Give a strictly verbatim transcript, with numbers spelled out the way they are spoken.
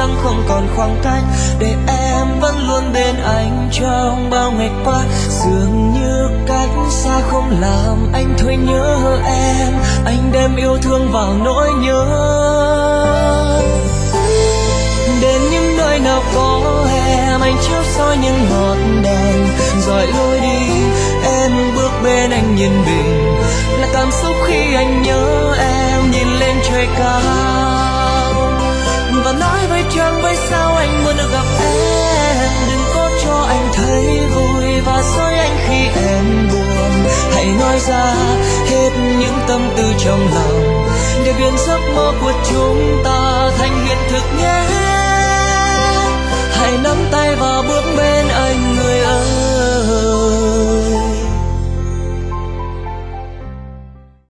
lắm không còn khoảng cách, để em vẫn luôn bên anh trong bao ngày qua. Dường như cách xa không làm anh thôi nhớ em, anh đem yêu thương vào nỗi nhớ. Đến những nơi nào có em, anh chiếu soi những ngọn đèn dọi lối đi, em bước bên anh nhìn bình. Là cảm xúc khi anh nhớ em, nhìn lên trời cao và nói với trăng với sao anh muốn được gặp em. Đừng có cho anh thấy vui và dối anh khi em buồn, hãy nói ra hết những tâm tư trong lòng, để biến giấc mơ của chúng ta thành hiện thực nhé. Hãy nắm tay và bước bên anh người ơi.